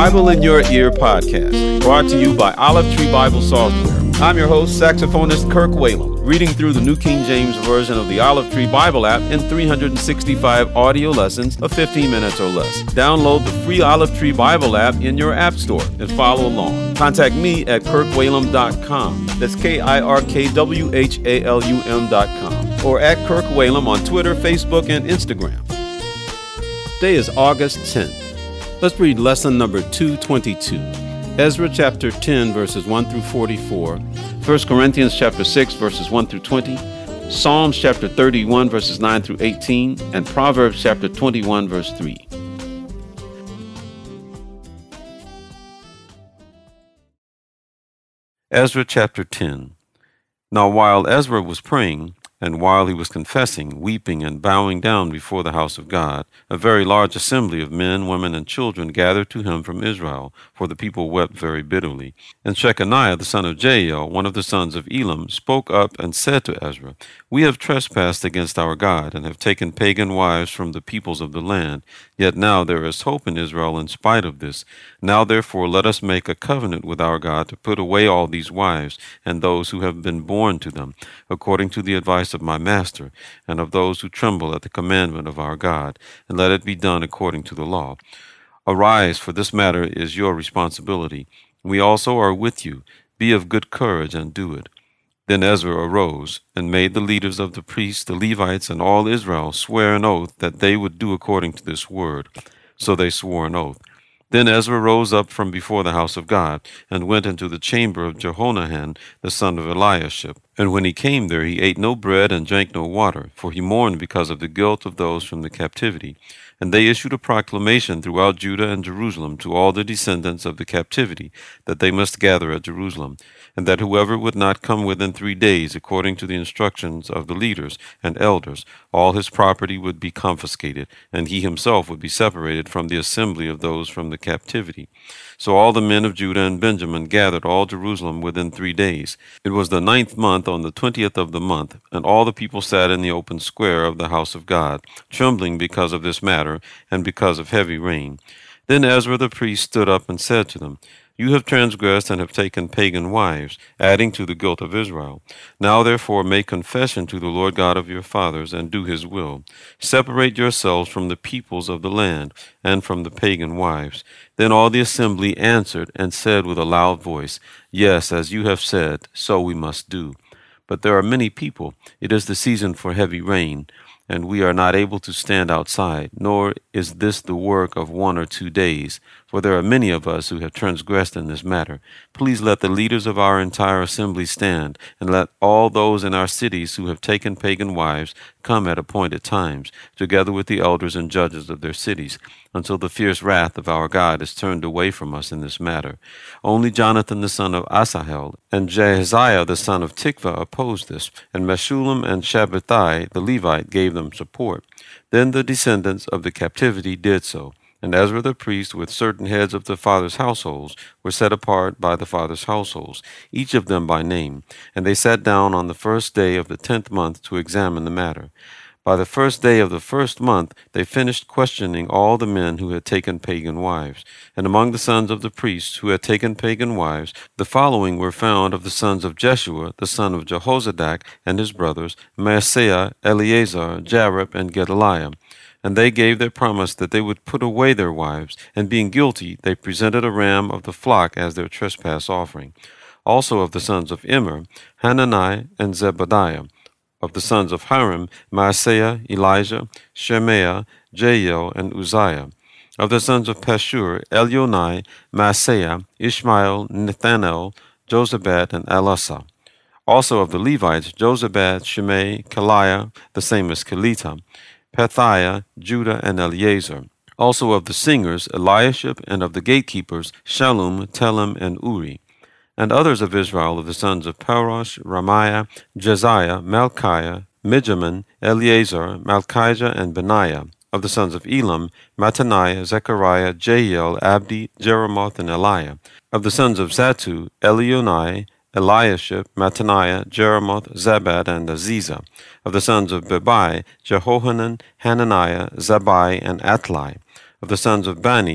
Bible in Your Ear podcast, brought to you by Olive Tree Bible Software. I'm your host, saxophonist Kirk Whalum, reading through the New King James Version of the Olive Tree Bible app in 365 audio lessons of 15 minutes or less. Download the free Olive Tree Bible app in your app store and follow along. Contact me at kirkwhalum.com. That's KIRKWHALUM.com. Or at Kirk Whalum on Twitter, Facebook, and Instagram. Today is August 10th. Let's read lesson number 222. Ezra chapter 10, verses 1 through 44, 1 Corinthians chapter 6, verses 1 through 20, Psalms chapter 31, verses 9 through 18, and Proverbs chapter 21, verse 3. Ezra chapter 10. Now while Ezra was praying, and while he was confessing, weeping, and bowing down before the house of God, a very large assembly of men, women, and children gathered to him from Israel, for the people wept very bitterly. And Shechaniah the son of Jael, one of the sons of Elam, spoke up and said to Ezra, "We have trespassed against our God, and have taken pagan wives from the peoples of the land. Yet now there is hope in Israel in spite of this. Now therefore let us make a covenant with our God to put away all these wives, and those who have been born to them, according to the advice of my master, and of those who tremble at the commandment of our God, and let it be done according to the law. Arise, for this matter is your responsibility. We also are with you. Be of good courage and do it." Then Ezra arose, and made the leaders of the priests, the Levites, and all Israel swear an oath that they would do according to this word. So they swore an oath. Then Ezra rose up from before the house of God, and went into the chamber of Jehohanan the son of Eliashib. And when he came there, he ate no bread and drank no water, for he mourned because of the guilt of those from the captivity. And they issued a proclamation throughout Judah and Jerusalem to all the descendants of the captivity, that they must gather at Jerusalem, and that whoever would not come within 3 days, according to the instructions of the leaders and elders, all his property would be confiscated, and he himself would be separated from the assembly of those from the captivity. So all the men of Judah and Benjamin gathered all Jerusalem within 3 days. It was the 9th month, on the 20th of the month, and all the people sat in the open square of the house of God, trembling because of this matter, and because of heavy rain. Then Ezra the priest stood up and said to them, "You have transgressed and have taken pagan wives, adding to the guilt of Israel. Now therefore make confession to the Lord God of your fathers, and do his will. Separate yourselves from the peoples of the land, and from the pagan wives." Then all the assembly answered and said with a loud voice, "Yes, as you have said, so we must do. But there are many people. It is the season for heavy rain, and we are not able to stand outside, nor is this the work of 1 or 2 days, for there are many of us who have transgressed in this matter. Please let the leaders of our entire assembly stand, and let all those in our cities who have taken pagan wives come at appointed times, together with the elders and judges of their cities, until the fierce wrath of our God is turned away from us in this matter." Only Jonathan the son of Asahel and Jahaziah the son of Tikvah opposed this, and Meshullam and Shabbatai the Levite gave them support. Then the descendants of the captivity did so, and Ezra the priest with certain heads of the fathers' households were set apart by the fathers' households, each of them by name, and they sat down on the first day of the 10th month to examine the matter. By the first day of the first month they finished questioning all the men who had taken pagan wives. And among the sons of the priests who had taken pagan wives, the following were found of the sons of Jeshua, the son of Jehozadak, and his brothers, Maaseiah, Eleazar, Jarib, and Gedaliah. And they gave their promise that they would put away their wives, and being guilty, they presented a ram of the flock as their trespass offering. Also of the sons of Immer, Hanani and Zebadiah. Of the sons of Harim, Maaseiah, Elijah, Shemaiah, Jael, and Uzziah. Of the sons of Pashur, Elionai, Maaseiah, Ishmael, Nethanel, Jozabad, and Elasa. Also of the Levites, Jozabad, Shimei, Kaliah, the same as Kelita, Pethiah, Judah, and Eleazar. Also of the singers, Eliashib, and of the gatekeepers, Shallum, Telem, and Uri. And others of Israel, of the sons of Parosh, Ramiah, Jeziah, Malchiah, Mijamin, Eleazar, Malchijah, and Benaiah. Of the sons of Elam, Mattaniah, Zechariah, Jael, Abdi, Jeremoth, and Eliah. Of the sons of Zatu, Elionai, Eliashib, Mattaniah, Jeremoth, Zabad, and Aziza. Of the sons of Bebai, Jehohanan, Hananiah, Zabai, and Atlai. Of the sons of Bani,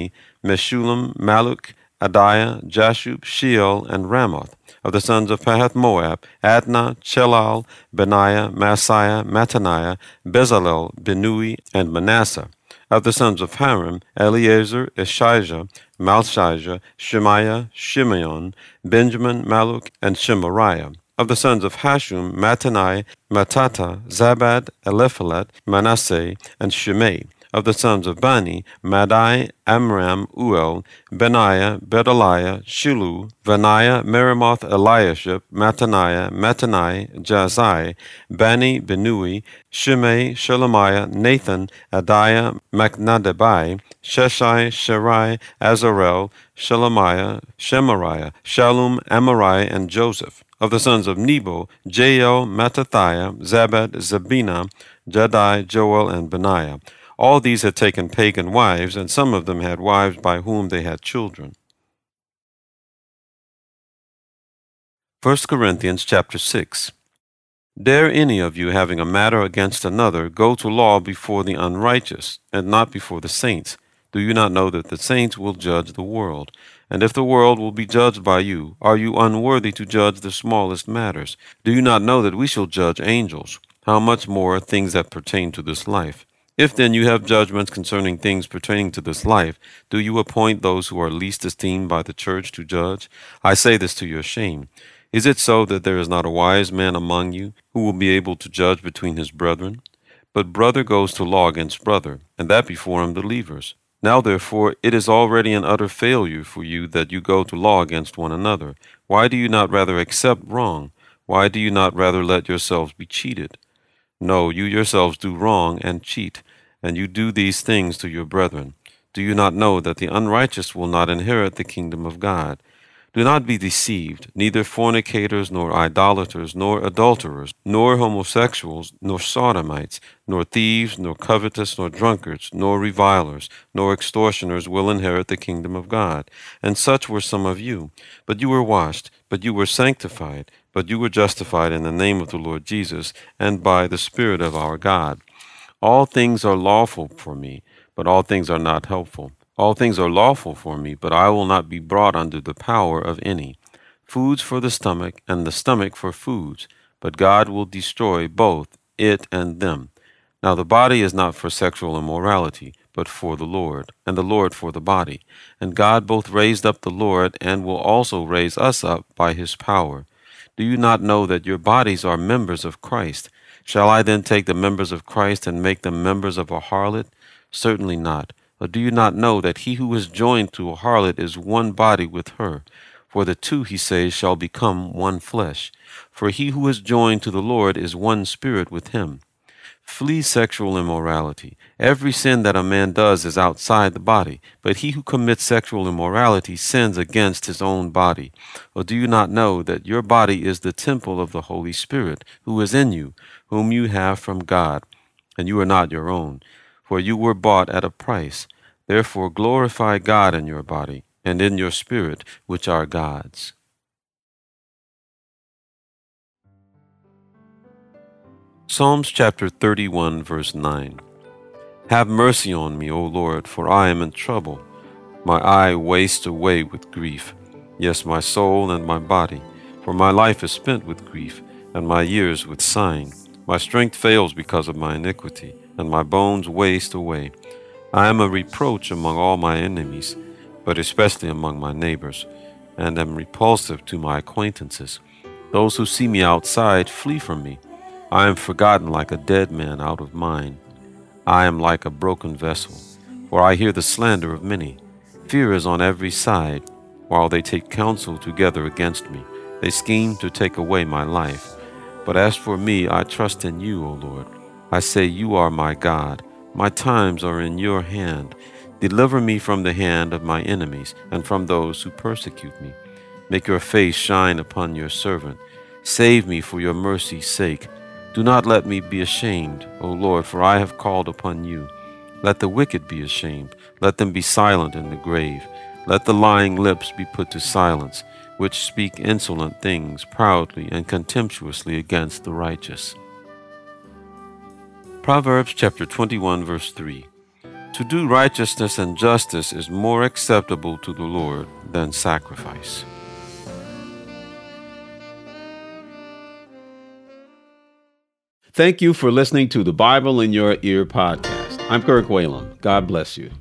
Meshullam, Maluk, Adiah, Jashub, Sheol, and Ramoth. Of the sons of Pahath-Moab, Adnah, Chelal, Benaiah, Maaseiah, Mattaniah, Bezalel, Benui, and Manasseh. Of the sons of Harim, Eleazar, Ishijah, Malchijah, Shemaiah, Shimeon, Benjamin, Maluk, and Shemariah. Of the sons of Hashum, Mattanai, Mattata, Zabad, Eliphalet, Manasseh, and Shimei. Of the sons of Bani, Madai, Amram, Uel, Benaiah, Bedaliah, Shilu, Vaniah, Meremoth, Eliashib, Mattaniah, Mattanai, Jazai, Bani, Benui, Shimei, Shelemiah, Nathan, Adiah, Macnadebai, Sheshai, Sherai, Azarel, Shelemiah, Shemariah, Shallum, Amariah, and Joseph. Of the sons of Nebo, Jael, Mattathiah, Zabad, Zabina, Jadai, Joel, and Benaiah. All these had taken pagan wives, and some of them had wives by whom they had children. 1 Corinthians chapter 6. Dare any of you, having a matter against another, go to law before the unrighteous, and not before the saints? Do you not know that the saints will judge the world? And if the world will be judged by you, are you unworthy to judge the smallest matters? Do you not know that we shall judge angels? How much more things that pertain to this life? If then you have judgments concerning things pertaining to this life, do you appoint those who are least esteemed by the church to judge? I say this to your shame. Is it so that there is not a wise man among you who will be able to judge between his brethren? But brother goes to law against brother, and that before unbelievers. Now therefore it is already an utter failure for you that you go to law against one another. Why do you not rather accept wrong? Why do you not rather let yourselves be cheated? No, you yourselves do wrong and cheat, and you do these things to your brethren. Do you not know that the unrighteous will not inherit the kingdom of God? Do not be deceived, neither fornicators, nor idolaters, nor adulterers, nor homosexuals, nor sodomites, nor thieves, nor covetous, nor drunkards, nor revilers, nor extortioners will inherit the kingdom of God. And such were some of you. But you were washed, but you were sanctified, but you were justified in the name of the Lord Jesus, and by the Spirit of our God. All things are lawful for me, but all things are not helpful. All things are lawful for me, but I will not be brought under the power of any. Foods for the stomach, and the stomach for foods, but God will destroy both it and them. Now the body is not for sexual immorality, but for the Lord, and the Lord for the body. And God both raised up the Lord, and will also raise us up by his power. Do you not know that your bodies are members of Christ? Shall I then take the members of Christ and make them members of a harlot? Certainly not. Or do you not know that he who is joined to a harlot is one body with her? For the two, he says, shall become one flesh. For he who is joined to the Lord is one spirit with him. Flee sexual immorality. Every sin that a man does is outside the body, but he who commits sexual immorality sins against his own body. Or do you not know that your body is the temple of the Holy Spirit, who is in you, whom you have from God, and you are not your own? For you were bought at a price. Therefore glorify God in your body, and in your spirit, which are God's. Psalms chapter 31, verse 9. Have mercy on me, O Lord, for I am in trouble. My eye wastes away with grief, yes, my soul and my body. For my life is spent with grief, and my years with sighing. My strength fails because of my iniquity, and my bones waste away. I am a reproach among all my enemies, but especially among my neighbors, and am repulsive to my acquaintances. Those who see me outside flee from me. I am forgotten like a dead man out of mind. I am like a broken vessel, for I hear the slander of many. Fear is on every side, while they take counsel together against me. They scheme to take away my life. But as for me, I trust in you, O Lord. I say, you are my God. My times are in your hand. Deliver me from the hand of my enemies and from those who persecute me. Make your face shine upon your servant. Save me for your mercy's sake. Do not let me be ashamed, O Lord, for I have called upon you. Let the wicked be ashamed. Let them be silent in the grave. Let the lying lips be put to silence, which speak insolent things proudly and contemptuously against the righteous. Proverbs chapter 21, verse 3. To do righteousness and justice is more acceptable to the Lord than sacrifice. Thank you for listening to the Bible in Your Ear podcast. I'm Kirk Whalum. God bless you.